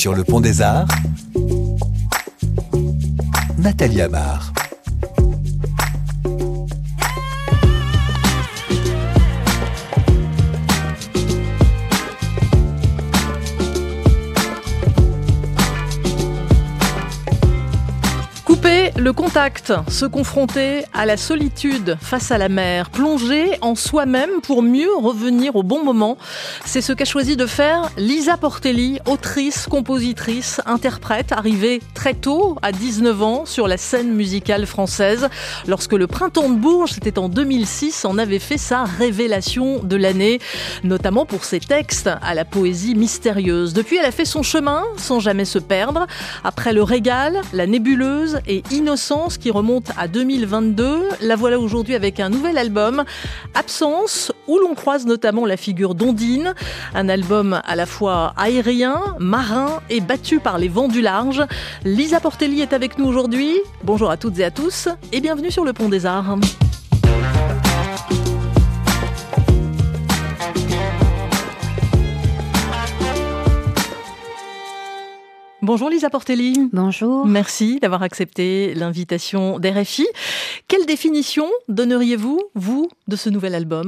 Sur le Pont des Arts, Nathalie Amar. Couper le contact, se confronter à la solitude face à la mer, plonger en soi-même pour mieux revenir au bon moment. C'est ce qu'a choisi de faire Lisa Portelli, autrice, compositrice, interprète, arrivée très tôt, à 19 ans, sur la scène musicale française. Lorsque le Printemps de Bourges, c'était en 2006, en avait fait sa révélation de l'année, notamment pour ses textes à la poésie mystérieuse. Depuis, elle a fait son chemin sans jamais se perdre. Après Le Régal, La Nébuleuse et Innocence qui remonte à 2022. La voilà aujourd'hui avec un nouvel album, Absence, où l'on croise notamment la figure d'Ondine. Un album à la fois aérien, marin et battu par les vents du large. Lisa Portelli est avec nous aujourd'hui. Bonjour à toutes et à tous et bienvenue sur le Pont des Arts. Bonjour Lisa Portelli. Bonjour. Merci d'avoir accepté l'invitation d'RFI. Quelle définition donneriez-vous, vous, de ce nouvel album ?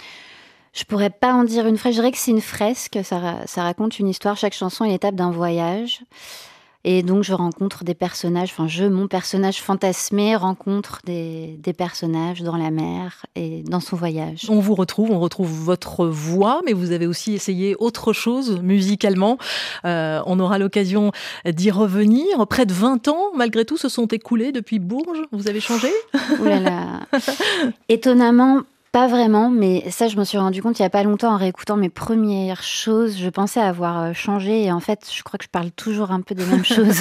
Je pourrais pas en dire une phrase. Je dirais que c'est une fresque. Ça raconte une histoire. Chaque chanson est l'étape d'un voyage. Et donc, je rencontre des personnages. Enfin, mon personnage fantasmé rencontre des personnages dans la mer et dans son voyage. On retrouve votre voix, mais vous avez aussi essayé autre chose musicalement. On aura l'occasion d'y revenir. Près de 20 ans, malgré tout, se sont écoulés depuis Bourges. Vous avez changé ? Ouh là là. Étonnamment, pas vraiment, mais ça, je m'en suis rendu compte il n'y a pas longtemps en réécoutant mes premières choses. Je pensais avoir changé et en fait, je crois que je parle toujours un peu des mêmes choses.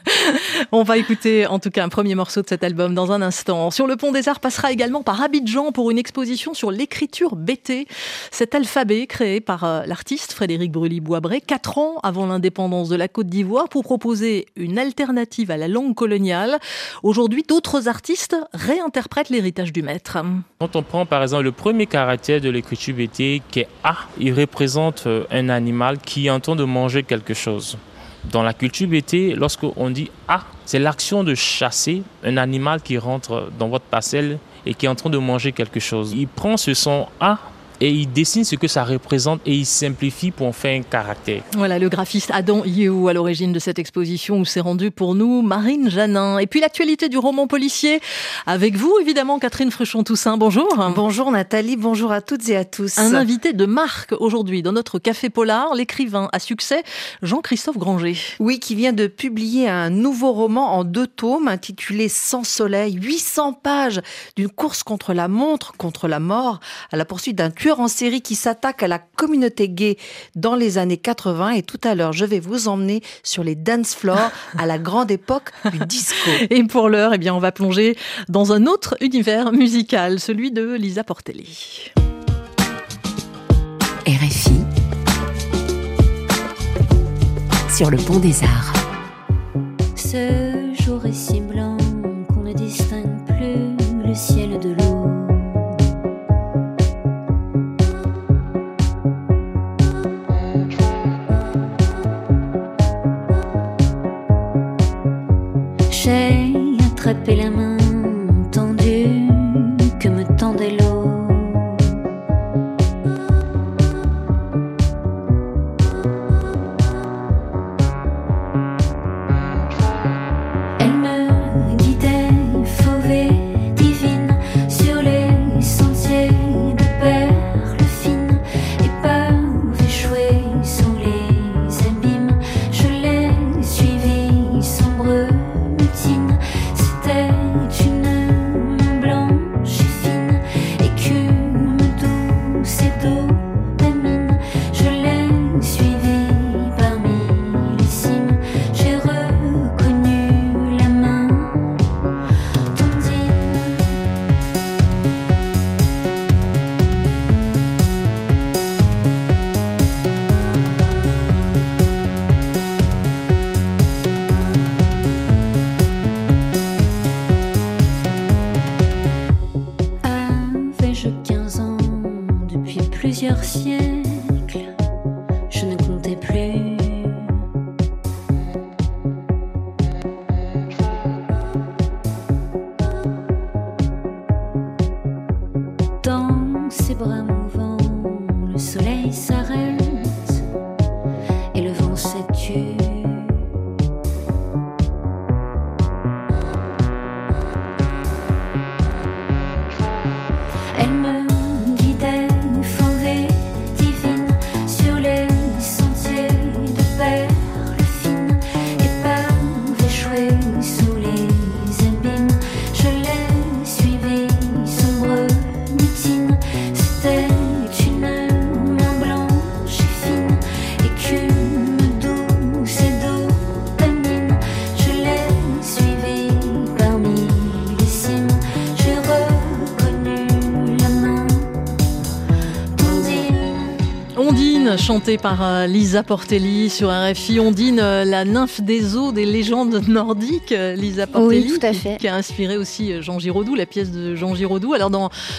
On va écouter en tout cas un premier morceau de cet album dans un instant. Sur le Pont des Arts passera également par Abidjan pour une exposition sur l'écriture BT. Cet alphabet créé par l'artiste Frédéric Brully-Boisbré 4 ans avant l'indépendance de la Côte d'Ivoire pour proposer une alternative à la langue coloniale. Aujourd'hui, d'autres artistes réinterprètent l'héritage du maître. Quand on prend par exemple le premier caractère de l'écriture BT qui est A, il représente un animal qui est en train de manger quelque chose. Dans la culture BT, lorsqu'on dit A, c'est l'action de chasser un animal qui rentre dans votre parcelle et qui est en train de manger quelque chose. Il prend ce son A et il dessine ce que ça représente et il simplifie pour en faire un caractère. Voilà, le graphiste Adam Yehu à l'origine de cette exposition où s'est rendue pour nous Marine Janin. Et puis l'actualité du roman policier avec vous, évidemment, Catherine Fruchon-Toussaint. Bonjour. Bonjour Nathalie, bonjour à toutes et à tous. Un invité de marque aujourd'hui dans notre Café Polar, l'écrivain à succès Jean-Christophe Granger. Oui, qui vient de publier un nouveau roman en 2 tomes intitulé Sans soleil, 800 pages d'une course contre la montre, contre la mort, à la poursuite d'un tueur en série qui s'attaque à la communauté gay dans les années 80. Et tout à l'heure, je vais vous emmener sur les dance floors à la grande époque du disco. Et pour l'heure, on va plonger dans un autre univers musical, celui de Lisa Portelli. RFI sur le Pont des Arts. Ce jour est si blanc qu'on ne distingue plus le ciel de l'eau. J'ai attrapé la main tendue que me tendait l'eau. Elle me guidait, fauve et divine, sur les sentiers de perles fines, épave échouée sous les abîmes. Je l'ai suivie sombre. C'était une main blanche et fine, écume douce et d'eau d'amine. Je l'ai suivie parmi les cimes. J'ai reconnu la main d'Ondine. Avais-je 15 ans depuis plusieurs siècles? Je ne comptais plus. ses bras mouvants, le soleil s'arrête et le vent s'attue. Elle me guidait, fauvée, divine, sur les sentiers de perles fines, épave échouée sous les abîmes. Je l'ai suivie, sombre mutine. C'était une main blanche et fine, écume douce et dopamine. Je l'ai suivie parmi les cimes. J'ai reconnu la main d'Ondine. Ondine, chantée par Lisa Portelli sur RFI. Ondine, la nymphe des eaux des légendes nordiques, Lisa Portelli, Oui, tout à fait. qui a inspiré aussi Jean Giraudoux, la pièce de Jean Giraudoux. Alors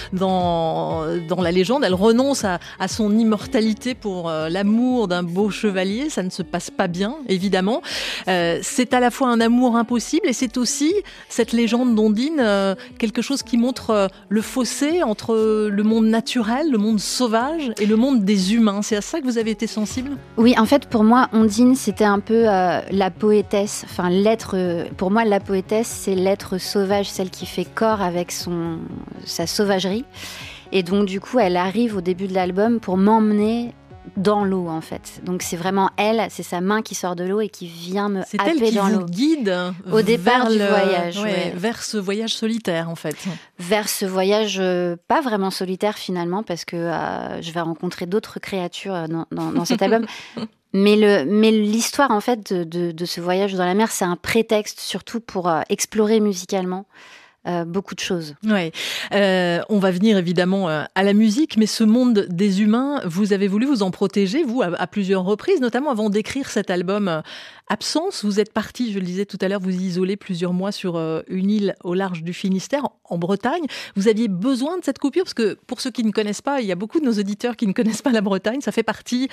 dans la légende, elle renonce à son immortalité pour l'amour d'un beau chevalier. Ça ne se passe pas bien, évidemment. C'est à la fois un amour impossible et c'est aussi, cette légende d'Ondine, quelque chose qui montre le fossé entre le monde naturel, le monde sauvage et le monde des humains. C'est à ça que vous avez été sensible ? Oui, en fait, pour moi, Ondine, c'était un peu la poétesse. Enfin, pour moi, la poétesse, c'est l'être sauvage, celle qui fait corps avec sa sauvagerie. Et donc, du coup, elle arrive au début de l'album pour m'emmener dans l'eau, en fait. Donc, c'est vraiment elle, c'est sa main qui sort de l'eau et qui vient me C'est elle happer qui dans vous l'eau. guide Au départ vers du voyage, ouais. vers ce voyage solitaire, en fait. Vers ce voyage pas vraiment solitaire, finalement, parce que je vais rencontrer d'autres créatures dans cet album. Mais l'histoire, en fait, de ce voyage dans la mer, c'est un prétexte surtout pour explorer musicalement beaucoup de choses. Ouais. On va venir évidemment à la musique, mais ce monde des humains, vous avez voulu vous en protéger, vous, à plusieurs reprises, notamment avant d'écrire cet album Absence. Vous êtes parti, je le disais tout à l'heure, vous isoler plusieurs mois sur une île au large du Finistère, en Bretagne. Vous aviez besoin de cette coupure, parce que pour ceux qui ne connaissent pas, il y a beaucoup de nos auditeurs qui ne connaissent pas la Bretagne. Ça fait partie,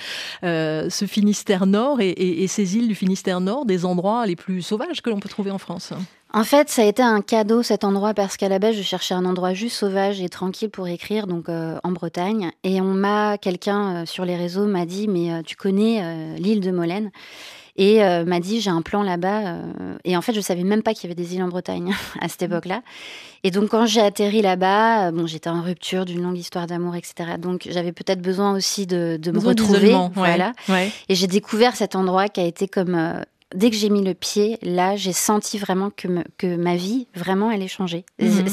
ce Finistère Nord et ces îles du Finistère Nord, des endroits les plus sauvages que l'on peut trouver en France. En fait, ça a été un cadeau, cet endroit, parce qu'à la base, je cherchais un endroit juste sauvage et tranquille pour écrire, donc en Bretagne. Et quelqu'un sur les réseaux m'a dit, mais tu connais l'île de Molène ? Et m'a dit, j'ai un plan là-bas. Et en fait, je savais même pas qu'il y avait des îles en Bretagne à cette époque-là. Et donc, quand j'ai atterri là-bas, j'étais en rupture d'une longue histoire d'amour, etc. Donc, j'avais peut-être besoin aussi de me retrouver. Voilà. Ouais. Et j'ai découvert cet endroit qui a été comme... dès que j'ai mis le pied, là, j'ai senti vraiment que ma vie, vraiment, elle est changée.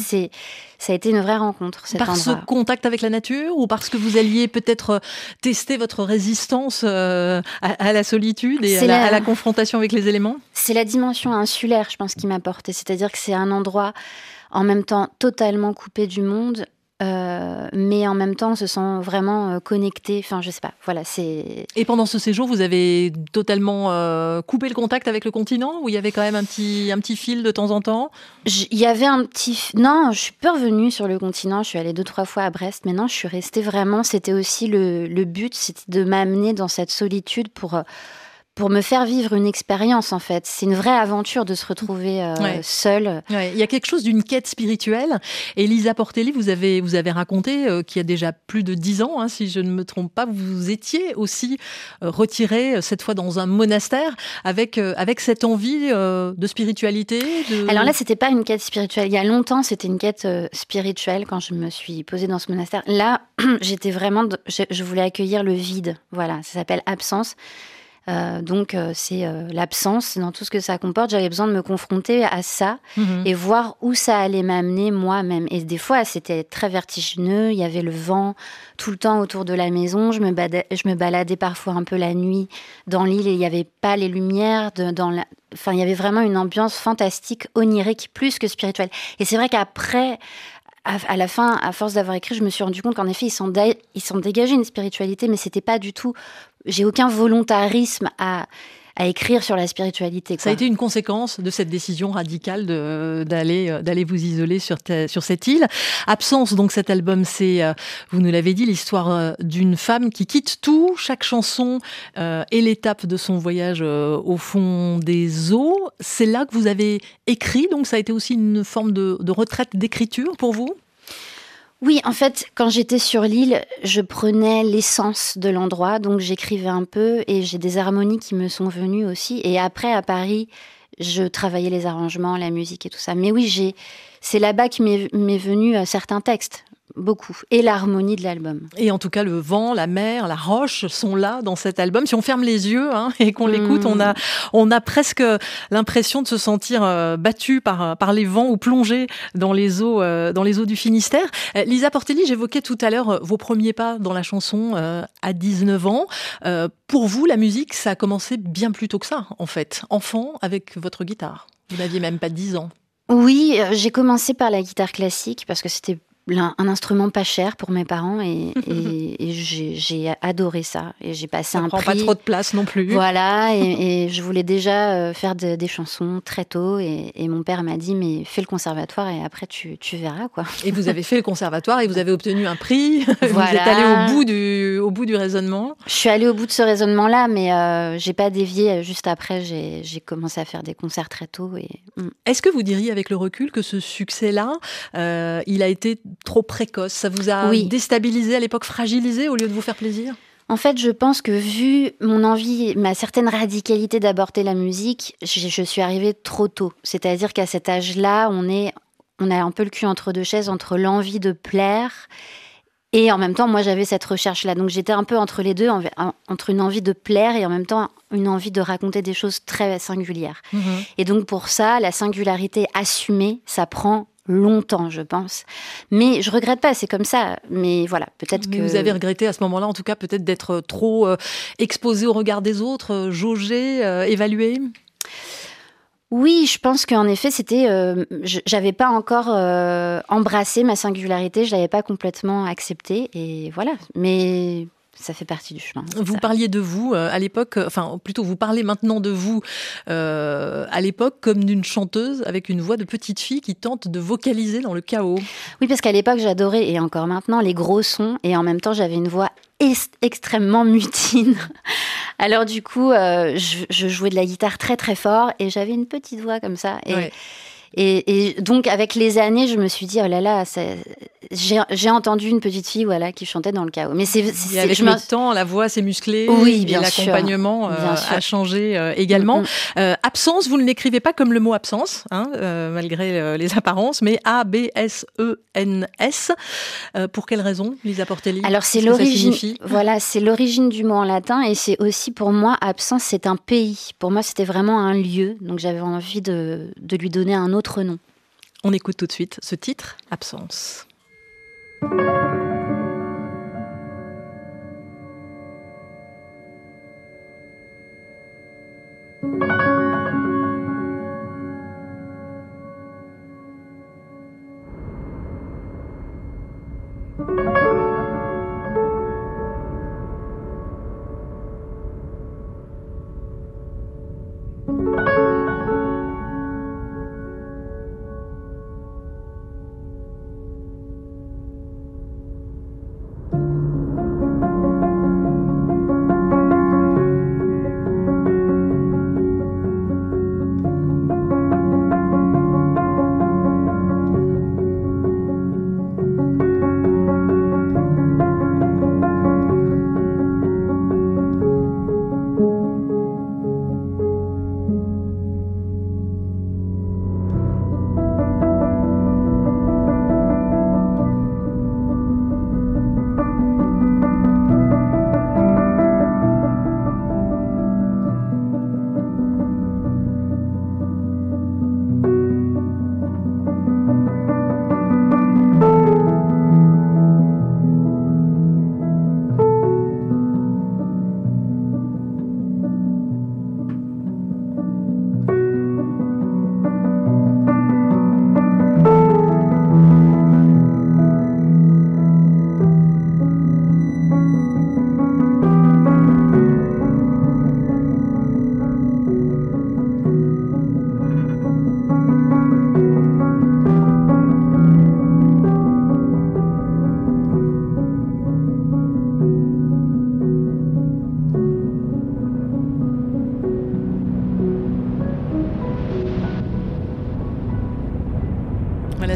Ça a été une vraie rencontre, cet endroit. Par ce contact avec la nature, ou parce que vous alliez peut-être tester votre résistance à la solitude et à la confrontation avec les éléments ? C'est la dimension insulaire, je pense, qui m'a portée. C'est-à-dire que c'est un endroit, en même temps, totalement coupé du monde, mais en même temps, on se sent vraiment connecté. Enfin, je sais pas. Voilà, c'est. Et pendant ce séjour, vous avez totalement coupé le contact avec le continent, ou il y avait quand même un petit fil de temps en temps ? Il y avait un petit. Non, je suis peu revenue sur le continent. Je suis allée 2-3 fois à Brest. Mais non, je suis restée vraiment. C'était aussi le but, c'était de m'amener dans cette solitude pour me faire vivre une expérience, en fait. C'est une vraie aventure de se retrouver seule. Ouais. Il y a quelque chose d'une quête spirituelle. Et Lisa Portelli, vous avez raconté qu'il y a déjà plus de 10 ans, si je ne me trompe pas, vous étiez aussi retirée, cette fois dans un monastère, avec cette envie de spiritualité. Alors là, c'était pas une quête spirituelle. Il y a longtemps, c'était une quête spirituelle quand je me suis posée dans ce monastère. Là, j'étais vraiment... Je voulais accueillir le vide. Voilà, ça s'appelle Absence. Donc c'est l'absence dans tout ce que ça comporte. J'avais besoin de me confronter à ça et voir où ça allait m'amener moi-même. Et des fois, c'était très vertigineux. Il y avait le vent tout le temps autour de la maison. Je me baladais parfois un peu la nuit dans l'île et il n'y avait pas les lumières. Enfin, il y avait vraiment une ambiance fantastique, onirique, plus que spirituelle. Et c'est vrai qu'après... À la fin, à force d'avoir écrit, je me suis rendu compte qu'en effet, ils s'en dégageait une spiritualité, mais c'était pas du tout... J'ai aucun volontarisme à écrire sur la spiritualité, quoi. Ça a été une conséquence de cette décision radicale d'aller vous isoler sur cette île. Absence, donc cet album, c'est, vous nous l'avez dit, l'histoire d'une femme qui quitte tout. Chaque chanson est l'étape de son voyage au fond des eaux. C'est là que vous avez écrit, donc ça a été aussi une forme de retraite d'écriture pour vous ? Oui, en fait, quand j'étais sur l'île, je prenais l'essence de l'endroit, donc j'écrivais un peu et j'ai des harmonies qui me sont venues aussi. Et après, à Paris, je travaillais les arrangements, la musique et tout ça. Mais oui, c'est là-bas que m'est venu certains textes, beaucoup, et l'harmonie de l'album. Et en tout cas, le vent, la mer, la roche sont là dans cet album. Si on ferme les yeux et qu'on l'écoute, on a presque l'impression de se sentir battu par les vents ou plongé dans les eaux du Finistère. Lisa Portelli, j'évoquais tout à l'heure vos premiers pas dans la chanson à 19 ans. Pour vous, la musique, ça a commencé bien plus tôt que ça, en fait. Enfant, avec votre guitare. Vous n'aviez même pas 10 ans. Oui, j'ai commencé par la guitare classique parce que c'était un instrument pas cher pour mes parents et j'ai adoré ça et j'ai passé ça un prend prix. Pas trop de place non plus. Voilà et je voulais déjà faire des chansons très tôt et mon père m'a dit mais fais le conservatoire et après tu verras quoi. Et vous avez fait le conservatoire et vous avez obtenu un prix. Voilà. Vous êtes allé au bout du raisonnement. Je suis allée au bout de ce raisonnement-là mais j'ai pas dévié. Juste après j'ai commencé à faire des concerts très tôt Est-ce que vous diriez avec le recul que ce succès-là il a été trop précoce? Ça vous a déstabilisé à l'époque, fragilisé au lieu de vous faire plaisir? En fait, je pense que vu mon envie, ma certaine radicalité d'aborder la musique, je suis arrivée trop tôt. C'est-à-dire qu'à cet âge-là, on a un peu le cul entre deux chaises, entre l'envie de plaire et en même temps, moi, j'avais cette recherche-là. Donc, j'étais un peu entre les deux, entre une envie de plaire et en même temps, une envie de raconter des choses très singulières. Mmh. Et donc, pour ça, la singularité assumée, ça prend longtemps, je pense. Mais je regrette pas, c'est comme ça. Mais voilà, peut-être que... Vous avez regretté à ce moment-là, en tout cas, peut-être d'être trop exposé au regard des autres, jaugé, évalué? Oui, je pense qu'en effet, c'était... j'avais pas encore embrassé ma singularité, je l'avais pas complètement acceptée. Et voilà, mais... ça fait partie du chemin. Vous parliez de vous à l'époque, enfin plutôt vous parlez maintenant de vous à l'époque comme d'une chanteuse avec une voix de petite fille qui tente de vocaliser dans le chaos. Oui, parce qu'à l'époque j'adorais, et encore maintenant, les gros sons, et en même temps j'avais une voix extrêmement mutine. Alors du coup, je jouais de la guitare très très fort, et j'avais une petite voix comme ça. Et donc, avec les années, je me suis dit, oh là là, j'ai entendu une petite fille qui chantait dans le chaos. Mais avec le temps, la voix s'est musclée, oui, et l'accompagnement a changé également. Absence, vous ne l'écrivez pas comme le mot absence, malgré les apparences, mais A-B-S-E-N-S. Pour quelle raison, Lisa Portelli? Alors, c'est l'origine, c'est l'origine du mot en latin, et c'est aussi pour moi, absence, c'est un pays. Pour moi, c'était vraiment un lieu, donc j'avais envie de lui donner un autre nom. On écoute tout de suite ce titre, Absence.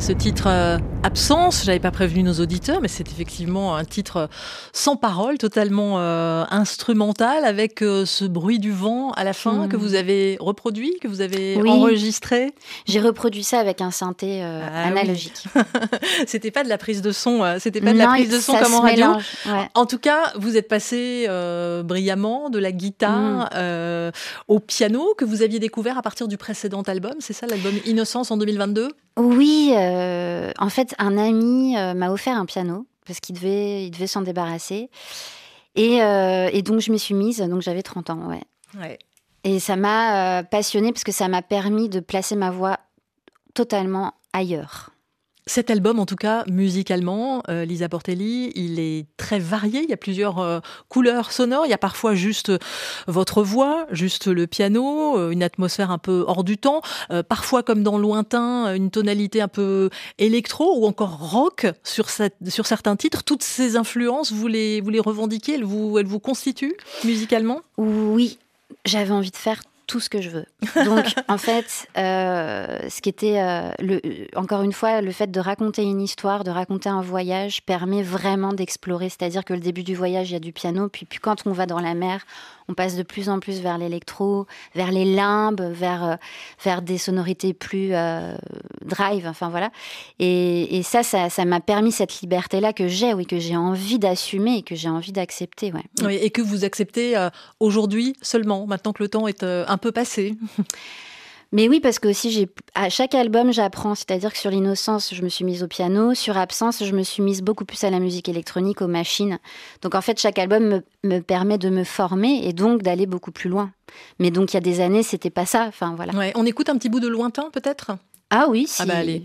ce titre Absence, j'avais pas prévenu nos auditeurs, mais c'est effectivement un titre sans parole, totalement instrumental, avec ce bruit du vent à la fin que vous avez reproduit, que vous avez enregistré. J'ai reproduit ça avec un synthé analogique. Oui. C'était pas de la prise de son, comme en radio. Ouais. En tout cas, vous êtes passé brillamment de la guitare au piano que vous aviez découvert à partir du précédent album, c'est ça, l'album Innocence en 2022 ? Oui, en fait, un ami m'a offert un piano parce qu'il devait s'en débarrasser. Et donc, je m'y suis mise, donc j'avais 30 ans, ouais. Et ça m'a passionnée parce que ça m'a permis de placer ma voix totalement ailleurs. Cet album, en tout cas, musicalement, Lisa Portelli, il est très varié. Il y a plusieurs couleurs sonores. Il y a parfois juste votre voix, juste le piano, une atmosphère un peu hors du temps. Parfois, comme dans Lointain, une tonalité un peu électro ou encore rock sur certains titres. Toutes ces influences, vous les revendiquez, elles vous constituent musicalement ? Oui, j'avais envie de faire tout ce que je veux. Donc, en fait, ce qui était, encore une fois, le fait de raconter une histoire, de raconter un voyage, permet vraiment d'explorer. C'est-à-dire que le début du voyage, il y a du piano, puis quand on va dans la mer, on passe de plus en plus vers l'électro, vers les limbes, vers des sonorités plus drive, enfin voilà. Et ça m'a permis cette liberté-là que j'ai envie d'assumer et que j'ai envie d'accepter. Ouais. Oui, et que vous acceptez aujourd'hui seulement, maintenant que le temps est un peu passé. Mais oui, parce que aussi à chaque album, j'apprends. C'est-à-dire que sur l'Innocence, je me suis mise au piano. Sur Absence, je me suis mise beaucoup plus à la musique électronique, aux machines. Donc en fait, chaque album me permet de me former et donc d'aller beaucoup plus loin. Mais donc il y a des années, c'était pas ça. Enfin voilà. Ouais, on écoute un petit bout de Lointain, peut-être ? Ah oui, si. Ah bah allez.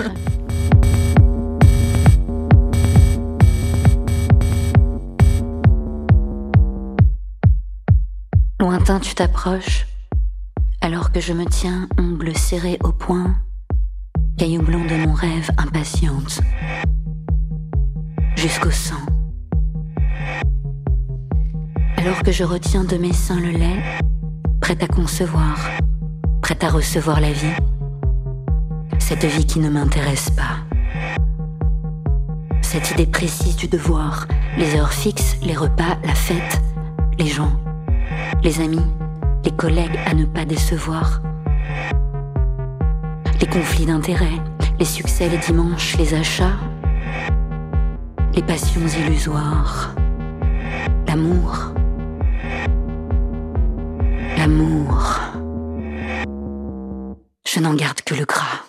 Lointain, tu t'approches, alors que je me tiens, ongles serrés au poing, caillou blanc de mon rêve impatiente, jusqu'au sang. Alors que je retiens de mes seins le lait, prête à concevoir, prête à recevoir la vie, cette vie qui ne m'intéresse pas. Cette idée précise du devoir, les heures fixes, les repas, la fête, les gens, les amis, les collègues à ne pas décevoir. Les conflits d'intérêts, les succès les dimanches, les achats, les passions illusoires. L'amour. L'amour. Je n'en garde que le gras.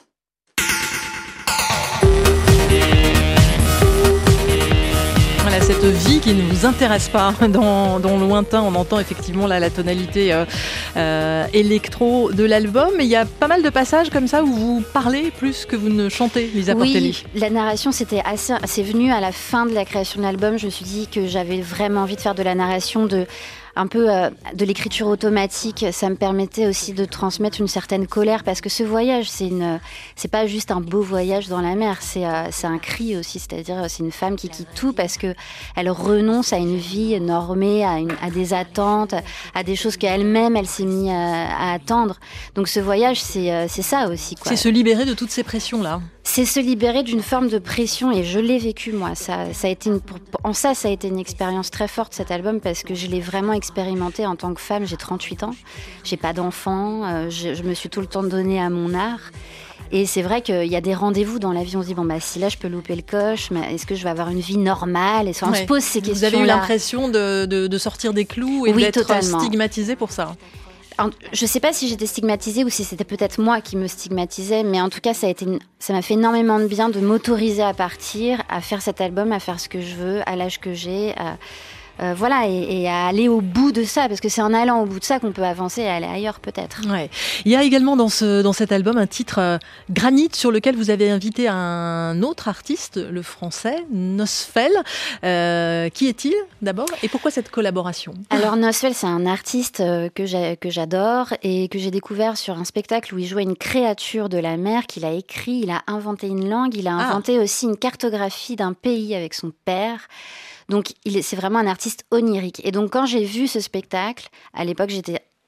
Voilà, cette vie qui ne vous intéresse pas dans Lointain. On entend effectivement là la tonalité électro de l'album. Il y a pas mal de passages comme ça où vous parlez plus que vous ne chantez, Lisa Portelli. Oui, la narration, c'est venu à la fin de la création de l'album. Je me suis dit que j'avais vraiment envie de faire de la narration, un peu de l'écriture automatique. Ça me permettait aussi de transmettre une certaine colère parce que ce voyage, c'est pas juste un beau voyage dans la mer, c'est un cri aussi. C'est-à-dire, c'est une femme qui quitte tout parce que elle renonce à une vie normée, à des attentes, à des choses qu'elle-même, elle s'est mise à attendre. Donc ce voyage, c'est ça aussi, quoi. C'est se libérer de toutes ces pressions-là. C'est se libérer d'une forme de pression et je l'ai vécu moi. Ça a été une expérience très forte cet album parce que je l'ai vraiment expérimenté en tant que femme. J'ai 38 ans, j'ai pas d'enfant, je me suis tout le temps donnée à mon art. Et c'est vrai qu'il y a des rendez-vous dans la vie, on se dit si là je peux louper le coche, mais est-ce que je vais avoir une vie normale ? Et on se pose ces questions-là. Vous avez eu l'impression de sortir des clous et d'être totalement stigmatisée pour ça ? Je ne sais pas si j'étais stigmatisée ou si c'était peut-être moi qui me stigmatisais, mais en tout cas, ça m'a fait énormément de bien de m'autoriser à partir, à faire cet album, à faire ce que je veux, à l'âge que j'ai, voilà, et à aller au bout de ça, parce que c'est en allant au bout de ça qu'on peut avancer et aller ailleurs peut-être. Ouais. Il y a également dans cet album un titre Granit sur lequel vous avez invité un autre artiste, le français Nosfell. Qui est-il d'abord et pourquoi cette collaboration ? Alors Nosfell, c'est un artiste que j'adore et que j'ai découvert sur un spectacle où il jouait une créature de la mer qu'il a écrit, il a inventé une langue, il a inventé aussi une cartographie d'un pays avec son père. Donc c'est vraiment un artiste onirique. Et donc quand j'ai vu ce spectacle, à l'époque j'étais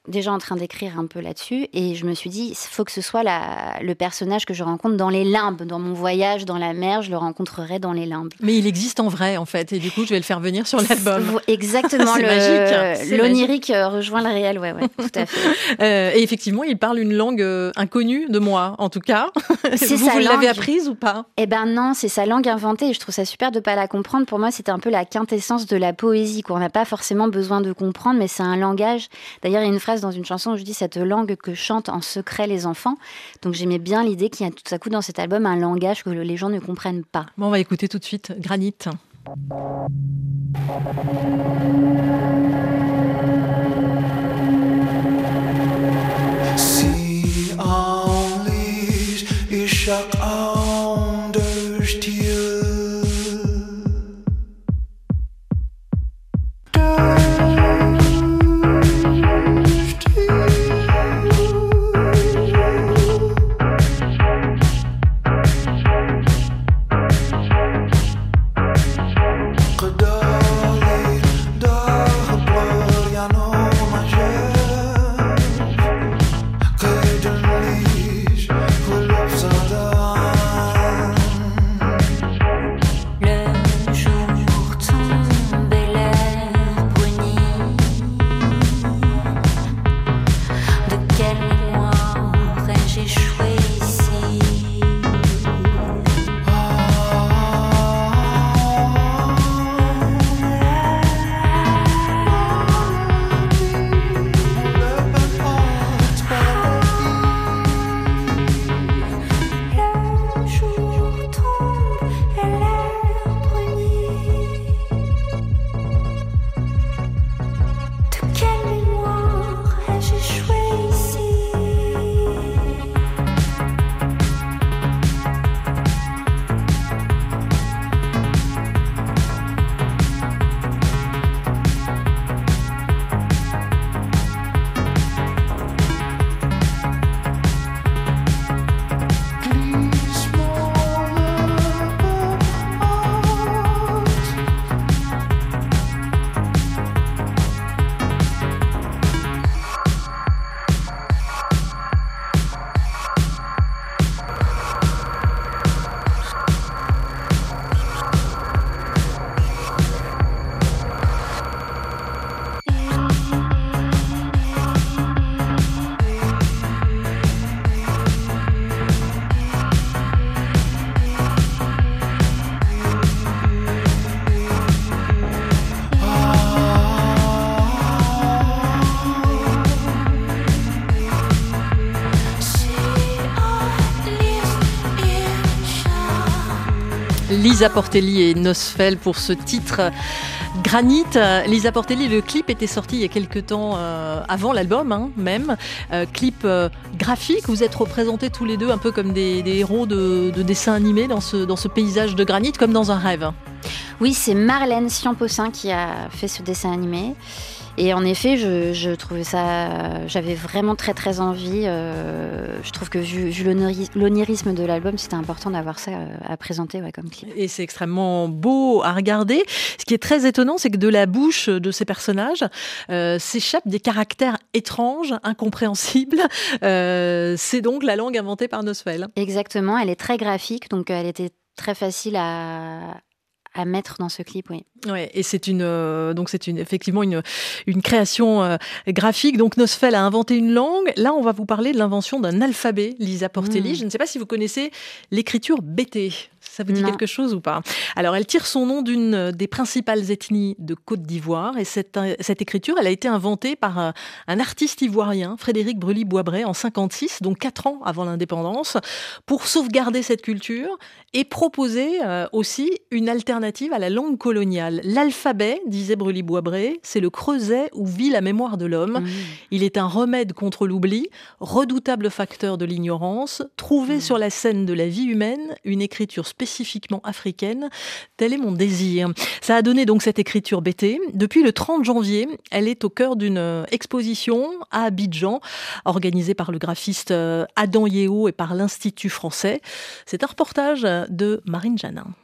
déjà en train d'écrire un peu là-dessus et je me suis dit, il faut que ce soit le personnage que je rencontre dans les limbes. Dans mon voyage dans la mer, je le rencontrerai dans les limbes. Mais il existe en vrai, en fait. Et du coup, je vais le faire venir sur l'album. Exactement. C'est magique. L'onirique rejoint le réel, ouais, tout à fait. Et effectivement, il parle une langue inconnue de moi, en tout cas. Vous l'avez apprise ou pas ? Eh ben non, c'est sa langue inventée et je trouve ça super de pas la comprendre. Pour moi, c'était un peu la quintessence de la poésie, quoi. On n'a pas forcément besoin de comprendre, mais c'est un langage. D'ailleurs, il y a une phrase dans une chanson où je dis « cette langue que chantent en secret les enfants ». Donc j'aimais bien l'idée qu'il y a tout à coup dans cet album un langage que les gens ne comprennent pas. Bon, on va écouter tout de suite Granit. Si only ich anders dir Lisa Portelli et Nosfell pour ce titre Granit. Lisa Portelli, le clip était sorti il y a quelques temps avant l'album même. Clip graphique, vous êtes représentés tous les deux un peu comme des héros de dessins animés dans ce paysage de granit, comme dans un rêve. Oui, c'est Marlène Sciampossin qui a fait ce dessin animé. Et en effet, je trouvais ça... J'avais vraiment très très envie. Je trouve que vu l'onirisme de l'album, c'était important d'avoir ça à présenter comme clip. Et c'est extrêmement beau à regarder. Ce qui est très étonnant, c'est que de la bouche de ces personnages s'échappent des caractères étranges, incompréhensibles. C'est donc la langue inventée par Nosfell. Exactement, elle est très graphique, donc elle était très facile à mettre dans ce clip, oui. Ouais, et c'est effectivement une création graphique. Donc Nosfell a inventé une langue. Là, on va vous parler de l'invention d'un alphabet, Lisa Portelli. Je ne sais pas si vous connaissez l'écriture BT. Ça vous dit quelque chose ou pas ? Alors, elle tire son nom d'une des principales ethnies de Côte d'Ivoire. Et cette écriture, elle a été inventée par un artiste ivoirien, Frédéric Brully-Boisbray, en 1956, donc 4 ans avant l'indépendance, pour sauvegarder cette culture et proposer aussi une alternative à la langue coloniale. L'alphabet, disait Brully-Boisbray, c'est le creuset où vit la mémoire de l'homme. Il est un remède contre l'oubli, redoutable facteur de l'ignorance, trouvé sur la scène de la vie humaine, une écriture spécifiquement africaine. Tel est mon désir. Ça a donné donc cette écriture BT. Depuis le 30 janvier, elle est au cœur d'une exposition à Abidjan, organisée par le graphiste Adam Yeo et par l'Institut français. C'est un reportage de Marine Janin.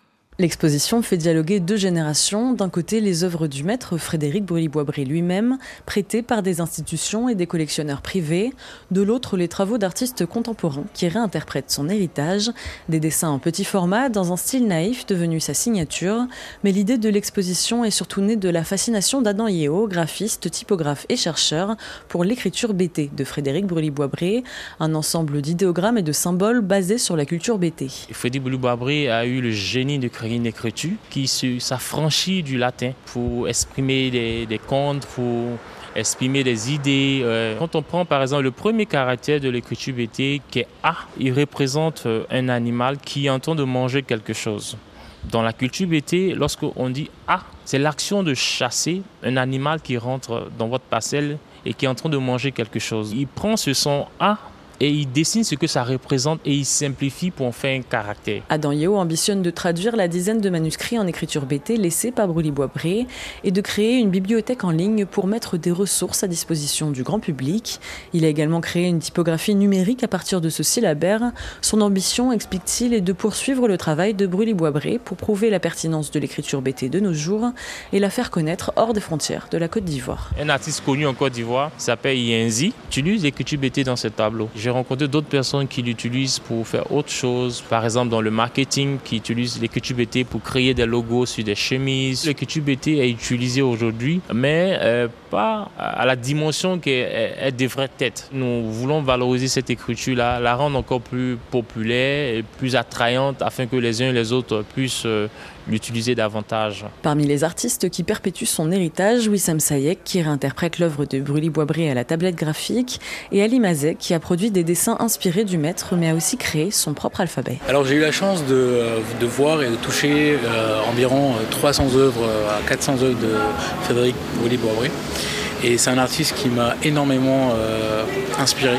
L'exposition fait dialoguer 2 générations. D'un côté, les œuvres du maître Frédéric Brully-Boisbré lui-même, prêtées par des institutions et des collectionneurs privés. De l'autre, les travaux d'artistes contemporains qui réinterprètent son héritage. Des dessins en petit format, dans un style naïf devenu sa signature. Mais l'idée de l'exposition est surtout née de la fascination d'Adam Yeo, graphiste, typographe et chercheur, pour l'écriture BT de Frédéric Brully-Boisbré, un ensemble d'idéogrammes et de symboles basés sur la culture BT. Frédéric Brully-Boisbré a eu le génie de créer une écriture qui s'affranchit du latin pour exprimer des contes, pour exprimer des idées. Quand on prend par exemple le premier caractère de l'écriture BT qui est A, il représente un animal qui est en train de manger quelque chose. Dans la culture BT, lorsqu'on dit A, c'est l'action de chasser un animal qui rentre dans votre parcelle et qui est en train de manger quelque chose. Il prend ce son A et il dessine ce que ça représente et il simplifie pour en faire un caractère. Adam Yeo ambitionne de traduire la dizaine de manuscrits en écriture BT laissés par Brully-Boisbré et de créer une bibliothèque en ligne pour mettre des ressources à disposition du grand public. Il a également créé une typographie numérique à partir de ce syllabaire. Son ambition, explique-t-il, est de poursuivre le travail de Brully-Boisbré pour prouver la pertinence de l'écriture BT de nos jours et la faire connaître hors des frontières de la Côte d'Ivoire. Un artiste connu en Côte d'Ivoire s'appelle Yenzi, utilise l'écriture BT dans ses tableaux. J'ai rencontré d'autres personnes qui l'utilisent pour faire autre chose. Par exemple, dans le marketing, qui utilisent l'écriture BT pour créer des logos sur des chemises. L'écriture BT est utilisée aujourd'hui, mais pas à la dimension qu'elle devrait être. Nous voulons valoriser cette écriture-là, la rendre encore plus populaire et plus attrayante afin que les uns et les autres puissent l'utiliser davantage. Parmi les artistes qui perpétuent son héritage, Wissam Sayek qui réinterprète l'œuvre de Brully-Boisbré à la tablette graphique et Ali Mazet qui a produit des dessins inspirés du maître mais a aussi créé son propre alphabet. Alors j'ai eu la chance de voir et de toucher environ 300 œuvres à 400 œuvres de Frédéric Brully-Boisbré et c'est un artiste qui m'a énormément inspiré.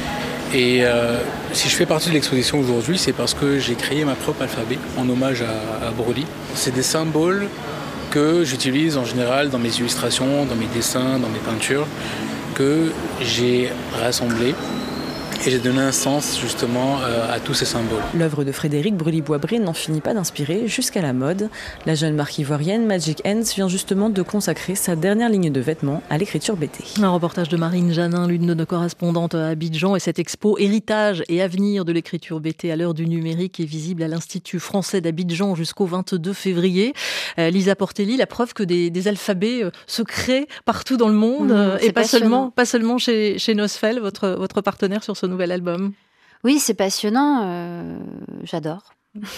Et si je fais partie de l'exposition aujourd'hui, c'est parce que j'ai créé ma propre alphabet en hommage à Brully. C'est des symboles que j'utilise en général dans mes illustrations, dans mes dessins, dans mes peintures, que j'ai rassemblés. Et j'ai donné un sens justement à tous ces symboles. L'œuvre de Frédéric Brully-Boisbré n'en finit pas d'inspirer jusqu'à la mode. La jeune marque ivoirienne Magic Hands vient justement de consacrer sa dernière ligne de vêtements à l'écriture BT. Un reportage de Marine Janin, l'une de nos correspondantes à Abidjan, et cette expo Héritage et avenir de l'écriture BT à l'heure du numérique est visible à l'Institut français d'Abidjan jusqu'au 22 février. Lisa Portelli, la preuve que des alphabets se créent partout dans le monde et pas seulement chez Nosfell, votre partenaire sur ce nouvel album. Oui, c'est passionnant, j'adore.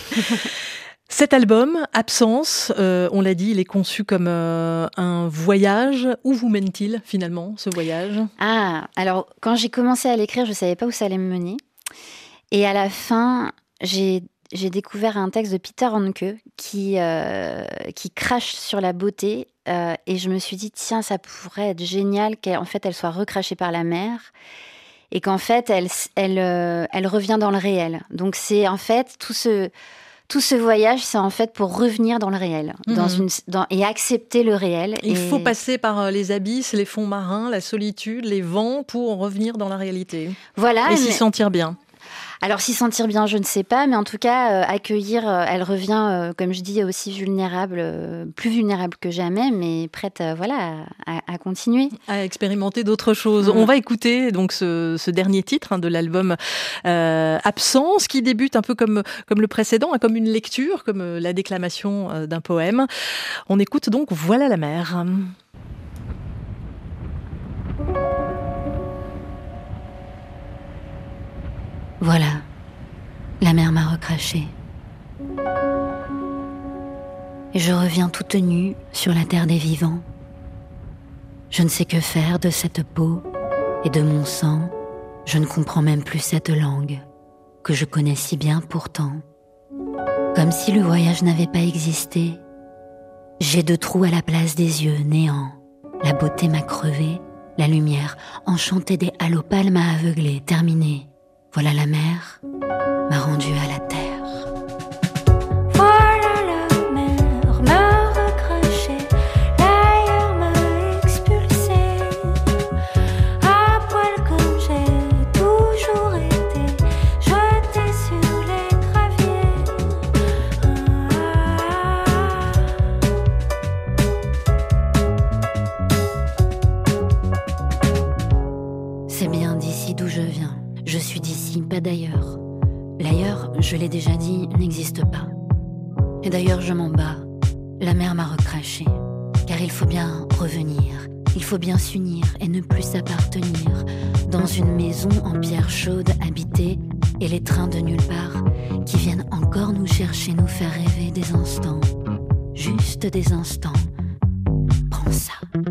Cet album, Absence, on l'a dit, il est conçu comme un voyage. Où vous mène-t-il finalement, ce voyage ? Alors quand j'ai commencé à l'écrire, je ne savais pas où ça allait me mener. Et à la fin, j'ai découvert un texte de Peter Handke qui crache sur la beauté. Et je me suis dit, tiens, ça pourrait être génial qu'en fait, elle soit recrachée par la mer. Et qu'en fait, elle revient dans le réel. Donc c'est en fait tout ce voyage, c'est en fait pour revenir dans le réel, et accepter le réel. Il faut passer par les abysses, les fonds marins, la solitude, les vents pour revenir dans la réalité. Voilà. Et s'y sentir bien. Alors, s'y sentir bien, je ne sais pas, mais en tout cas, accueillir, elle revient, comme je dis, aussi vulnérable, plus vulnérable que jamais, mais prête, à continuer. À expérimenter d'autres choses. On va écouter donc ce dernier titre de l'album Absence, qui débute un peu comme le précédent, comme une lecture, comme la déclamation d'un poème. On écoute donc Voilà la mer. Voilà, la mer m'a recraché. Et je reviens toute nue sur la terre des vivants. Je ne sais que faire de cette peau et de mon sang. Je ne comprends même plus cette langue que je connais si bien pourtant. Comme si le voyage n'avait pas existé. J'ai 2 trous à la place des yeux, néant. La beauté m'a crevé, la lumière enchantée des halopales m'a aveuglé, terminé. Voilà la mer, m'a rendu à la terre. Voilà la mer, m'a recraché, l'air m'a expulsé. À poil comme j'ai toujours été, jeté sur les graviers. Je suis d'ici, pas d'ailleurs. L'ailleurs, je l'ai déjà dit, n'existe pas. Et d'ailleurs, je m'en bats. La mer m'a recraché. Car il faut bien revenir. Il faut bien s'unir et ne plus s'appartenir. Dans une maison en pierre chaude habitée. Et les trains de nulle part qui viennent encore nous chercher, nous faire rêver des instants. Juste des instants. Prends ça.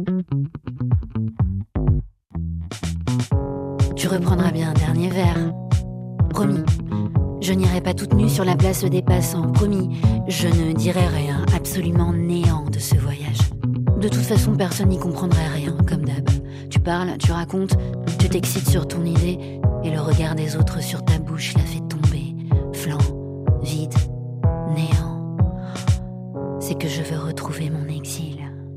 Tu reprendras bien un dernier verre. Promis. Je n'irai pas toute nue sur la place des passants. Promis. Je ne dirai rien, absolument néant de ce voyage. De toute façon, personne n'y comprendrait rien, comme d'hab. Tu parles, tu racontes, tu t'excites sur ton idée, et le regard des autres sur ta bouche la fait tomber. Flanc, vide, néant. C'est que je veux retrouver mon exil.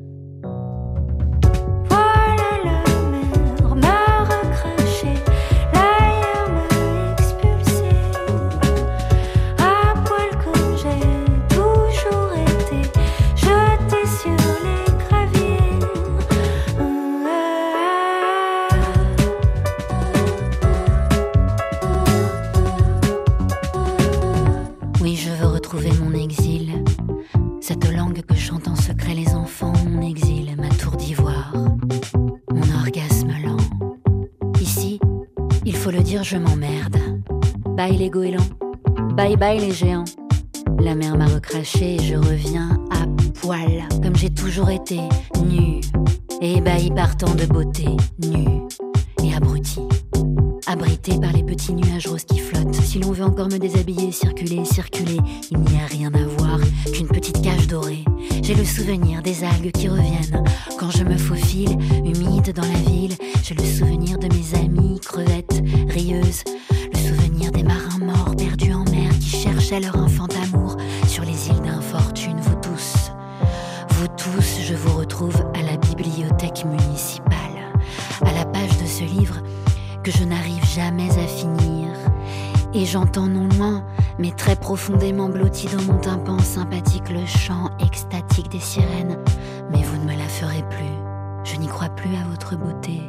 Retrouver mon exil, cette langue que chantent en secret les enfants, mon exil, ma tour d'ivoire, mon orgasme lent. Ici, il faut le dire, je m'emmerde. Bye les goélands, bye bye les géants. La mer m'a recraché et je reviens à poil, comme j'ai toujours été, nue, et ébahi par tant de beauté, nue et abruti. Abrité par les petits nuages roses qui flottent. Si l'on veut encore me déshabiller, circuler, circuler, il n'y a rien à voir qu'une petite cage dorée. J'ai le souvenir des algues qui reviennent quand je me faufile, humide dans la ville. J'ai le souvenir de mes amies crevettes, rieuses. Le souvenir des marins morts perdus en mer qui cherchaient leur infant amour sur les îles d'infortune. Vous tous, je vous retrouve à la bibliothèque municipale, à la page de ce livre que je n'arrive jamais à finir. Et j'entends non loin, mais très profondément blotti dans mon tympan sympathique, le chant extatique des sirènes. Mais vous ne me la ferez plus, je n'y crois plus à votre beauté.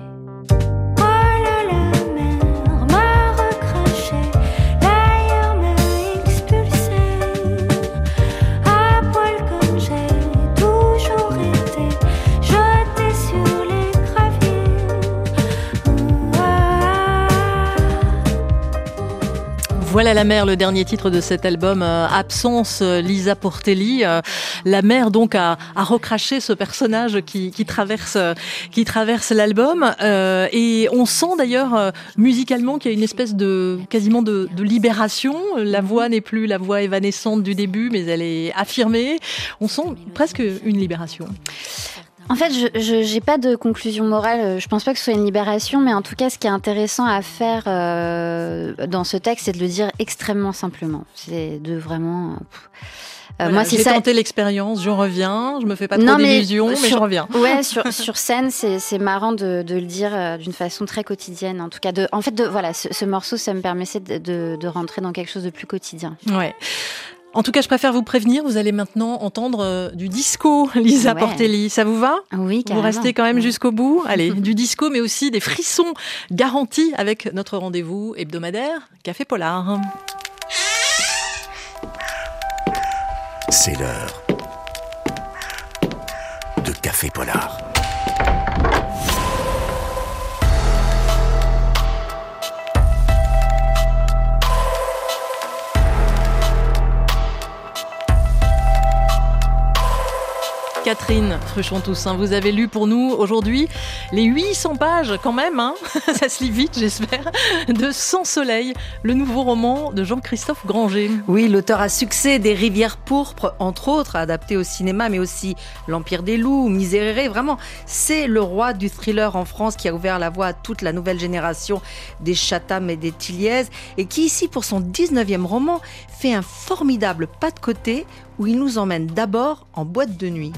Voilà la mer, le dernier titre de cet album Absence, Lisa Portelli. La mer donc a recraché ce personnage qui traverse l'album, et on sent d'ailleurs musicalement qu'il y a une espèce de quasiment de libération. La voix n'est plus la voix évanescente du début, mais elle est affirmée. On sent presque une libération. En fait, je n'ai pas de conclusion morale. Je pense pas que ce soit une libération, mais en tout cas, ce qui est intéressant à faire dans ce texte, c'est de le dire extrêmement simplement. C'est de vraiment. Voilà, moi, j'ai tenté l'expérience, j'en reviens. Je me fais pas trop d'illusions, mais je reviens. Ouais, sur scène, c'est marrant de le dire d'une façon très quotidienne. En tout cas, voilà, ce morceau, ça me permettait de rentrer dans quelque chose de plus quotidien. Ouais. En tout cas, je préfère vous prévenir, vous allez maintenant entendre du disco, Lisa Portelli. Ça vous va ? Oui, carrément. Vous restez quand même jusqu'au bout ? Allez, du disco, mais aussi des frissons garantis avec notre rendez-vous hebdomadaire Café Polar. C'est l'heure de Café Polar. Catherine Fruchon-Toussaint, vous avez lu pour nous aujourd'hui les 800 pages quand même, hein ça se lit vite j'espère, de Sans Soleil, le nouveau roman de Jean-Christophe Granger. Oui, l'auteur à succès des Rivières pourpres, entre autres, adapté au cinéma, mais aussi L'Empire des loups, Miséréré. Vraiment, c'est le roi du thriller en France qui a ouvert la voie à toute la nouvelle génération des Chatham et des Tilliez, et qui ici, pour son 19e roman, fait un formidable pas de côté où il nous emmène d'abord en boîte de nuit.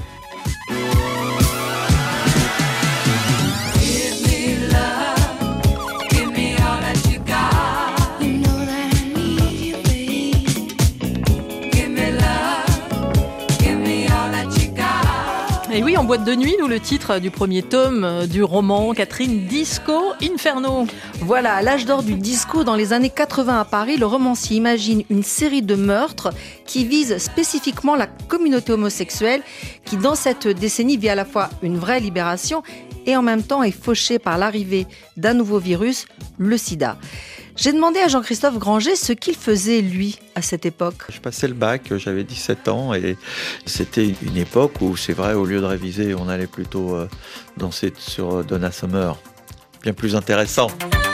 Et oui, en boîte de nuit, nous, le titre du premier tome du roman, Catherine, Disco Inferno. Voilà, à l'âge d'or du disco dans les années 80 à Paris, le romancier imagine une série de meurtres qui visent spécifiquement la communauté homosexuelle qui, dans cette décennie, vit à la fois une vraie libération et en même temps est fauchée par l'arrivée d'un nouveau virus, le sida. J'ai demandé à Jean-Christophe Granger ce qu'il faisait, lui, à cette époque. Je passais le bac, j'avais 17 ans et c'était une époque où, c'est vrai, au lieu de réviser, on allait plutôt danser sur Donna Summer. Bien plus intéressant.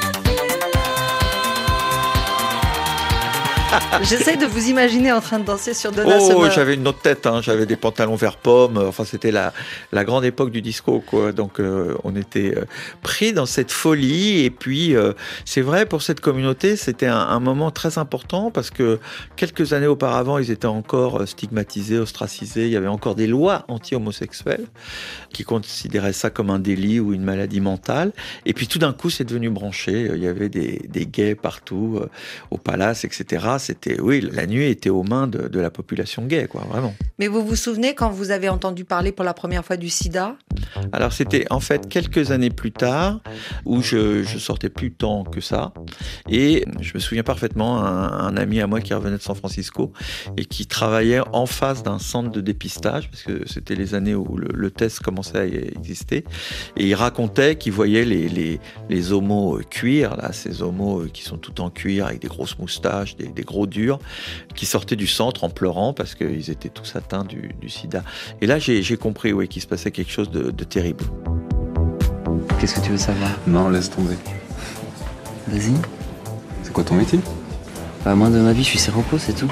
J'essaie de vous imaginer en train de danser sur Donna Summer. Oh, j'avais une autre tête, hein. J'avais des pantalons vert pomme. Enfin, c'était la grande époque du disco, quoi. Donc, on était pris dans cette folie. Et puis, c'est vrai, pour cette communauté, c'était un moment très important parce que quelques années auparavant, ils étaient encore stigmatisés, ostracisés. Il y avait encore des lois anti-homosexuelles qui considéraient ça comme un délit ou une maladie mentale. Et puis, tout d'un coup, c'est devenu branché. Il y avait des gays partout, au palace, etc. C'était, oui, la nuit était aux mains de la population gay, quoi, vraiment. Mais vous vous souvenez quand vous avez entendu parler pour la première fois du sida ? Alors, c'était en fait quelques années plus tard où je sortais plus tant que ça. Et je me souviens parfaitement un ami à moi qui revenait de San Francisco et qui travaillait en face d'un centre de dépistage, parce que c'était les années où le test commençait à exister. Et il racontait qu'il voyait les homos cuir, là, ces homos qui sont tout en cuir avec des grosses moustaches, des gros durs, qui sortaient du centre en pleurant parce qu'ils étaient tous atteints du sida. Et là, j'ai compris, oui, qu'il se passait quelque chose de terrible. Qu'est-ce que tu veux savoir ? Non, laisse tomber. Vas-y. C'est quoi ton métier ? Moi, de ma vie, je suis séropo, c'est tout.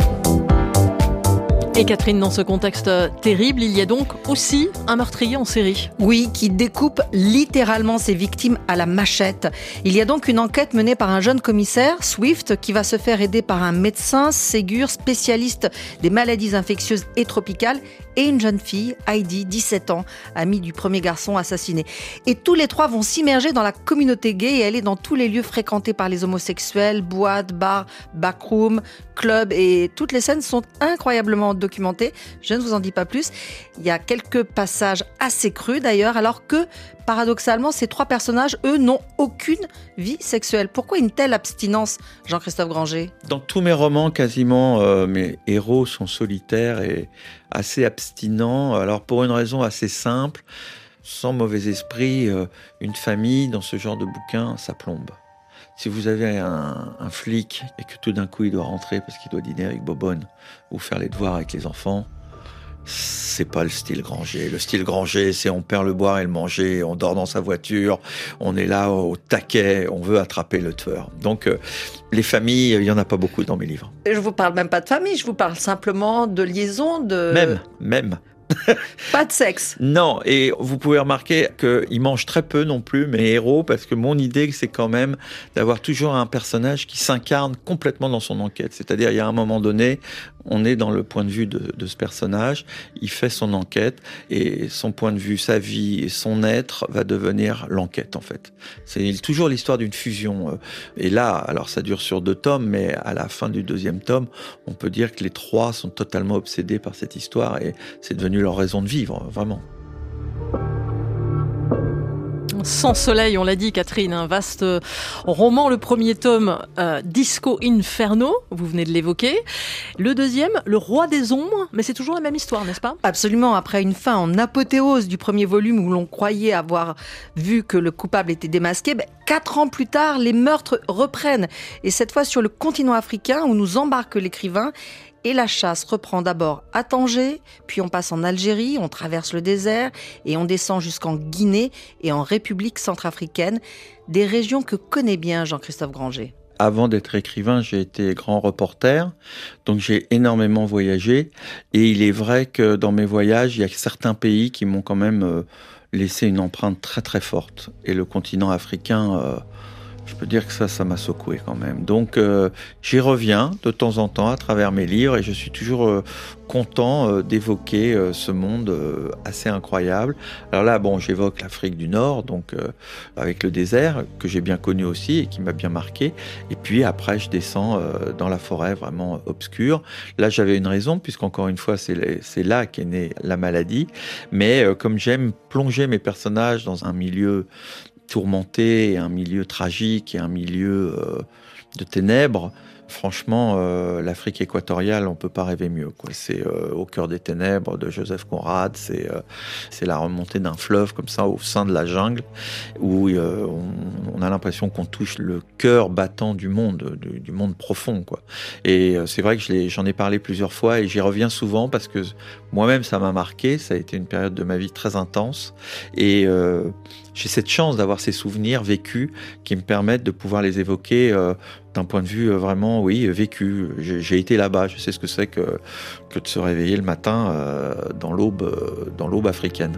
Et Catherine, dans ce contexte terrible, il y a donc aussi un meurtrier en série. Oui, qui découpe littéralement ses victimes à la machette. Il y a donc une enquête menée par un jeune commissaire, Swift, qui va se faire aider par un médecin, Ségur, spécialiste des maladies infectieuses et tropicales, et une jeune fille, Heidi, 17 ans, amie du premier garçon assassiné. Et tous les trois vont s'immerger dans la communauté gay et aller dans tous les lieux fréquentés par les homosexuels, boîtes, bars, backroom, clubs, et toutes les scènes sont incroyablement documentées. Je ne vous en dis pas plus. Il y a quelques passages assez crus d'ailleurs, alors que, paradoxalement, ces trois personnages, eux, n'ont aucune vie sexuelle. Pourquoi une telle abstinence, Jean-Christophe Granger ? Dans tous mes romans, quasiment, mes héros sont solitaires et assez abstinents. Alors, pour une raison assez simple, sans mauvais esprit, une famille, dans ce genre de bouquin, ça plombe. Si vous avez un flic et que tout d'un coup, il doit rentrer parce qu'il doit dîner avec Bobonne ou faire les devoirs avec les enfants, c'est pas le style Granger. Le style Granger, c'est on perd le boire et le manger, on dort dans sa voiture, on est là au taquet, on veut attraper le tueur. Donc, les familles, il y en a pas beaucoup dans mes livres. Je vous parle même pas de famille, je vous parle simplement de liaison, de... Même. Pas de sexe. Non, et vous pouvez remarquer qu'ils mangent très peu non plus, mes héros, parce que mon idée, c'est quand même d'avoir toujours un personnage qui s'incarne complètement dans son enquête. C'est-à-dire, il y a un moment donné, on est dans le point de vue de ce personnage, il fait son enquête, et son point de vue, sa vie et son être va devenir l'enquête, en fait. C'est toujours l'histoire d'une fusion. Et là, alors ça dure sur 2 tomes, mais à la fin du 2e tome, on peut dire que les 3 sont totalement obsédés par cette histoire, et c'est devenu leur raison de vivre, vraiment. Sans soleil, on l'a dit, Catherine, un vaste roman. Le premier tome, Disco Inferno, vous venez de l'évoquer. Le deuxième, Le Roi des Ombres, mais c'est toujours la même histoire, n'est-ce pas ? Absolument, après une fin en apothéose du premier volume où l'on croyait avoir vu que le coupable était démasqué, 4 ans plus tard, les meurtres reprennent. Et cette fois sur le continent africain où nous embarque l'écrivain. Et la chasse reprend d'abord à Tanger, puis on passe en Algérie, on traverse le désert et on descend jusqu'en Guinée et en République centrafricaine, des régions que connaît bien Jean-Christophe Granger. Avant d'être écrivain, j'ai été grand reporter, donc j'ai énormément voyagé. Et il est vrai que dans mes voyages, il y a certains pays qui m'ont quand même laissé une empreinte très très forte. Et le continent africain Je peux dire que ça m'a secoué quand même. Donc j'y reviens de temps en temps à travers mes livres et je suis toujours content d'évoquer ce monde assez incroyable. Alors là, bon, j'évoque l'Afrique du Nord, donc avec le désert que j'ai bien connu aussi et qui m'a bien marqué. Et puis après, je descends dans la forêt vraiment obscure. Là, j'avais une raison, puisqu'encore une fois, c'est là qu'est née la maladie. Mais comme j'aime plonger mes personnages dans un milieu tourmenté, et un milieu tragique et un milieu de ténèbres, franchement, l'Afrique équatoriale, on peut pas rêver mieux, quoi. C'est Au cœur des ténèbres de Joseph Conrad. C'est la remontée d'un fleuve comme ça au sein de la jungle, où on a l'impression qu'on touche le cœur battant du monde profond, quoi. Et c'est vrai que j'en ai parlé plusieurs fois et j'y reviens souvent parce que moi-même, ça m'a marqué. Ça a été une période de ma vie très intense et j'ai cette chance d'avoir ces souvenirs vécus qui me permettent de pouvoir les évoquer d'un point de vue vraiment, oui, vécu. J'ai été là-bas, je sais ce que c'est que de se réveiller le matin dans l'aube africaine.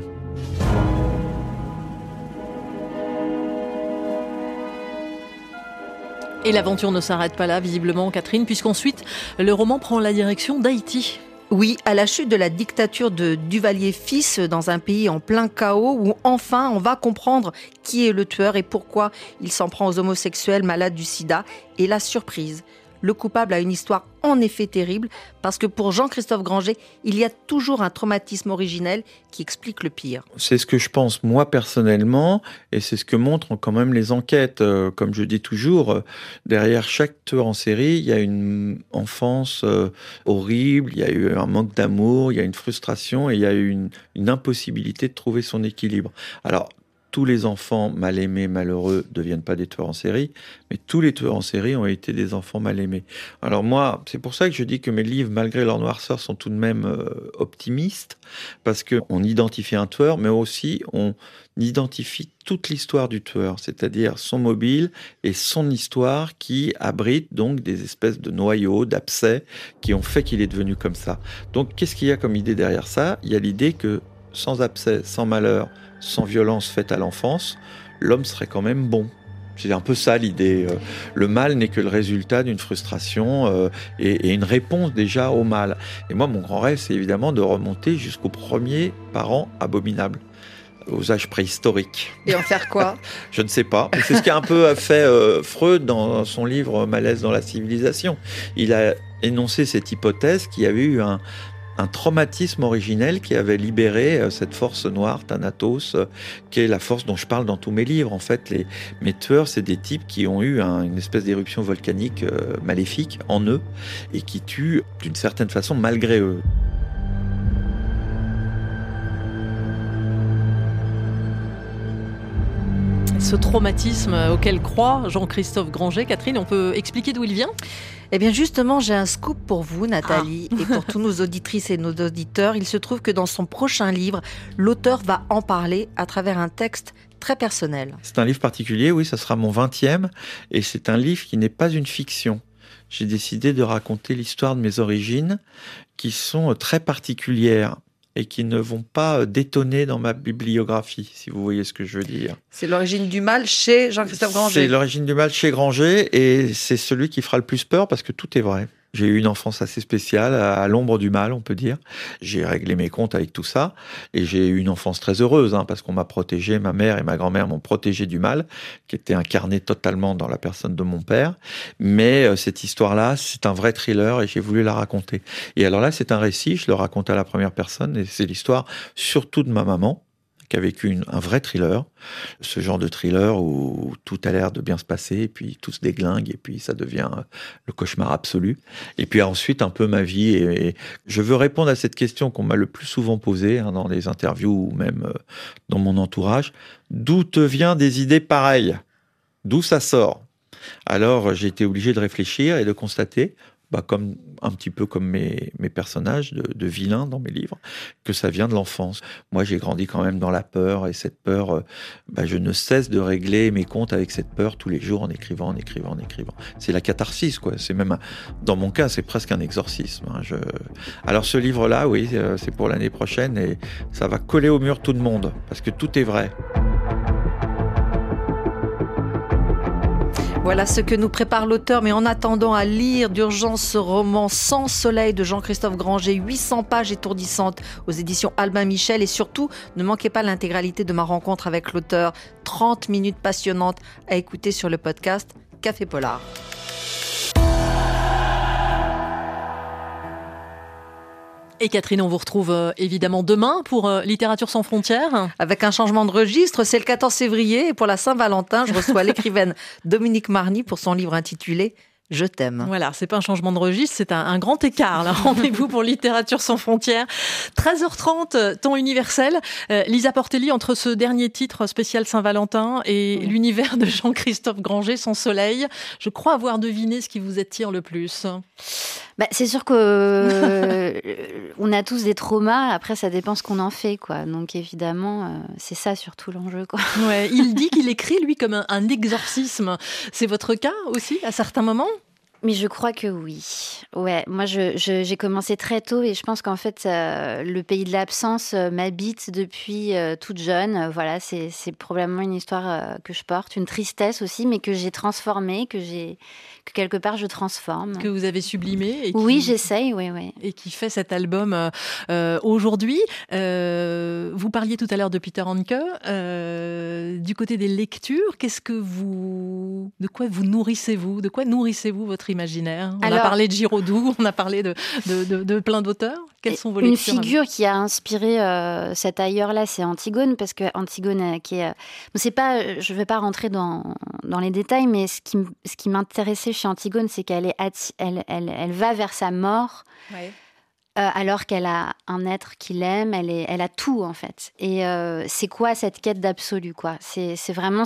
Et l'aventure ne s'arrête pas là, visiblement, Catherine, puisqu'ensuite, le roman prend la direction d'Haïti. Oui, à la chute de la dictature de Duvalier-Fils, dans un pays en plein chaos, où enfin on va comprendre qui est le tueur et pourquoi il s'en prend aux homosexuels malades du sida. Et la surprise, le coupable a une histoire en effet terrible, parce que pour Jean-Christophe Granger, il y a toujours un traumatisme originel qui explique le pire. C'est ce que je pense moi personnellement, et c'est ce que montrent quand même les enquêtes. Comme je dis toujours, derrière chaque tueur en série, il y a une enfance horrible, il y a eu un manque d'amour, il y a une frustration, et il y a eu une impossibilité de trouver son équilibre. Alors, tous les enfants mal aimés, malheureux, ne deviennent pas des tueurs en série, mais tous les tueurs en série ont été des enfants mal aimés. Alors moi, c'est pour ça que je dis que mes livres, malgré leur noirceur, sont tout de même optimistes, parce qu'on identifie un tueur, mais aussi on identifie toute l'histoire du tueur, c'est-à-dire son mobile et son histoire qui abrite donc des espèces de noyaux, d'abcès, qui ont fait qu'il est devenu comme ça. Donc qu'est-ce qu'il y a comme idée derrière ça ? Il y a l'idée que sans abcès, sans malheur, sans violence faite à l'enfance, l'homme serait quand même bon. C'est un peu ça l'idée. Le mal n'est que le résultat d'une frustration et une réponse déjà au mal. Et moi, mon grand rêve, c'est évidemment de remonter jusqu'aux premiers parents abominables, aux âges préhistoriques. Et en faire quoi ? Je ne sais pas. C'est ce qu'a un peu fait Freud dans son livre « Malaise dans la civilisation ». Il a énoncé cette hypothèse qu'il y avait eu un traumatisme originel qui avait libéré cette force noire, Thanatos, qui est la force dont je parle dans tous mes livres. En fait, mes tueurs, c'est des types qui ont eu une espèce d'éruption volcanique maléfique en eux et qui tuent d'une certaine façon malgré eux. Ce traumatisme auquel croit Jean-Christophe Granger, Catherine, on peut expliquer d'où il vient ? Eh bien justement, j'ai un scoop pour vous, Nathalie, et pour tous nos auditrices et nos auditeurs. Il se trouve que dans son prochain livre, l'auteur va en parler à travers un texte très personnel. C'est un livre particulier, oui, ça sera mon 20e, et c'est un livre qui n'est pas une fiction. J'ai décidé de raconter l'histoire de mes origines, qui sont très particulières et qui ne vont pas détonner dans ma bibliographie, si vous voyez ce que je veux dire. C'est l'origine du mal chez Jean-Christophe Granger. C'est l'origine du mal chez Granger, et c'est celui qui fera le plus peur parce que tout est vrai. J'ai eu une enfance assez spéciale, à l'ombre du mal, on peut dire. J'ai réglé mes comptes avec tout ça, et j'ai eu une enfance très heureuse, parce qu'on m'a protégé, ma mère et ma grand-mère m'ont protégé du mal, qui était incarné totalement dans la personne de mon père. Mais cette histoire-là, c'est un vrai thriller, et j'ai voulu la raconter. Et alors là, c'est un récit, je le raconte à la première personne, et c'est l'histoire surtout de ma maman, qui a vécu un vrai thriller, ce genre de thriller où tout a l'air de bien se passer, et puis tout se déglingue, et puis ça devient le cauchemar absolu. Et puis ensuite, un peu ma vie, et je veux répondre à cette question qu'on m'a le plus souvent posée dans les interviews ou même dans mon entourage. D'où te viennent des idées pareilles ? D'où ça sort ? Alors, j'ai été obligé de réfléchir et de constater, comme un petit peu comme mes personnages de vilains dans mes livres, que ça vient de l'enfance. Moi, j'ai grandi quand même dans la peur, et cette peur, je ne cesse de régler mes comptes avec cette peur tous les jours en écrivant. C'est la catharsis, quoi. C'est même, dans mon cas, c'est presque un exorcisme. Alors ce livre-là, oui, c'est pour l'année prochaine, et ça va coller au mur tout le monde, parce que tout est vrai. Voilà ce que nous prépare l'auteur, mais en attendant à lire d'urgence ce roman Sans soleil de Jean-Christophe Granger, 800 pages étourdissantes aux éditions Albin Michel, et surtout ne manquez pas l'intégralité de ma rencontre avec l'auteur, 30 minutes passionnantes à écouter sur le podcast Café Polar. Et Catherine, on vous retrouve évidemment demain pour Littérature sans frontières. Avec un changement de registre, c'est le 14 février et pour la Saint-Valentin, je reçois l'écrivaine Dominique Marny pour son livre intitulé Je t'aime. Voilà, c'est pas un changement de registre, c'est un grand écart. Là. Rendez-vous pour Littérature sans frontières. 13h30, temps universel. Lisa Portelli, entre ce dernier titre spécial Saint-Valentin et l'univers de Jean-Christophe Granger, Sans soleil, je crois avoir deviné ce qui vous attire le plus. C'est sûr que on a tous des traumas. Après, ça dépend ce qu'on en fait, quoi. Donc évidemment, c'est ça surtout l'enjeu, quoi. Ouais, il dit qu'il écrit lui comme un exorcisme. C'est votre cas aussi à certains moments? Mais je crois que oui. Ouais, moi j'ai commencé très tôt et je pense qu'en fait le pays de l'absence m'habite depuis toute jeune. Voilà, c'est probablement une histoire que je porte, une tristesse aussi, mais que j'ai transformée, que quelque part je transforme. Que vous avez sublimé. Et oui, j'essaye, oui. Et qui fait cet album aujourd'hui. Vous parliez tout à l'heure de Peter Handke. Du côté des lectures, de quoi vous nourrissez-vous? De quoi nourrissez-vous votre imaginaire? On a parlé de Giraudoux, on a parlé de plein d'auteurs. Quelles sont vos lectures? Une figure qui a inspiré cet ailleurs-là, c'est Antigone, parce que Antigone, c'est pas, je ne vais pas rentrer dans les détails, mais ce qui m'intéressait chez Antigone, c'est qu'elle elle va vers sa mort. Ouais. Alors qu'elle a un être qu'il aime, elle a tout en fait. Et c'est quoi cette quête d'absolu, quoi? C'est vraiment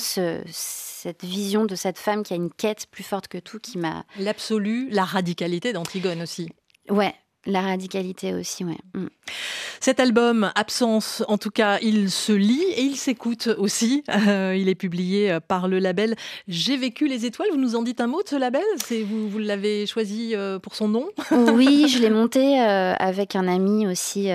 cette vision de cette femme qui a une quête plus forte que tout qui m'a... L'absolu, la radicalité d'Antigone aussi. Ouais, la radicalité aussi, ouais. Cet album, Absence, en tout cas, il se lit et il s'écoute aussi. Il est publié par le label J'ai vécu les étoiles. Vous nous en dites un mot de ce label? Vous l'avez choisi pour son nom? Oui, je l'ai monté avec un ami aussi,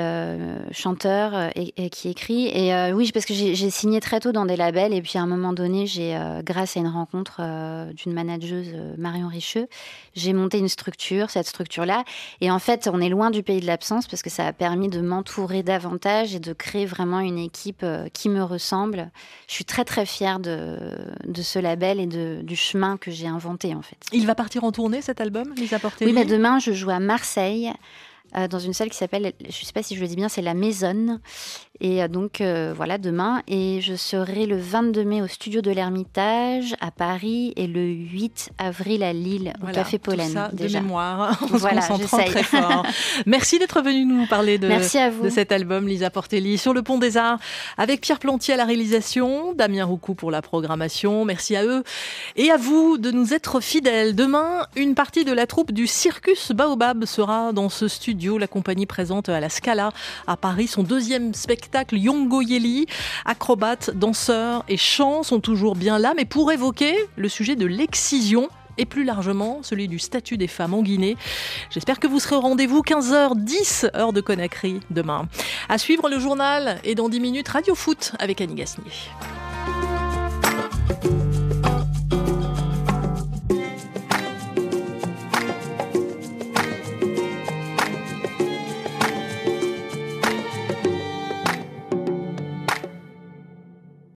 chanteur et qui écrit. Et oui, parce que j'ai signé très tôt dans des labels. Et puis à un moment donné, grâce à une rencontre d'une manageuse, Marion Richeux, j'ai monté une structure, cette structure-là. Et en fait, on est loin du pays de l'absence parce que ça a permis de m'entourer davantage et de créer vraiment une équipe qui me ressemble. Je suis très très fière de ce label et du chemin que j'ai inventé en fait. Il va partir en tournée cet album, Lisa Portelli? Oui, demain je joue à Marseille dans une salle qui s'appelle, je ne sais pas si je le dis bien, c'est la Maisonne. Et donc voilà, demain. Et je serai le 22 mai au studio de l'Ermitage à Paris et le 8 avril à Lille au Café Pollen. Tout ça déjà. De mémoire, en se concentrant très fort. Merci d'être venu nous parler de cet album, Lisa Portelli, sur le Pont des Arts, avec Pierre Plantier à la réalisation, Damien Roucou pour la programmation. Merci à eux et à vous de nous être fidèles. Demain, une partie de la troupe du Circus Baobab sera dans ce studio. La compagnie présente à la Scala à Paris son deuxième spectacle. Yongo Yeli, acrobates, danseurs et chants sont toujours bien là, mais pour évoquer le sujet de l'excision et plus largement celui du statut des femmes en Guinée. J'espère que vous serez au rendez-vous 15h10, heure de Conakry demain. À suivre le journal et dans 10 minutes, Radio Foot avec Annie Gasnier.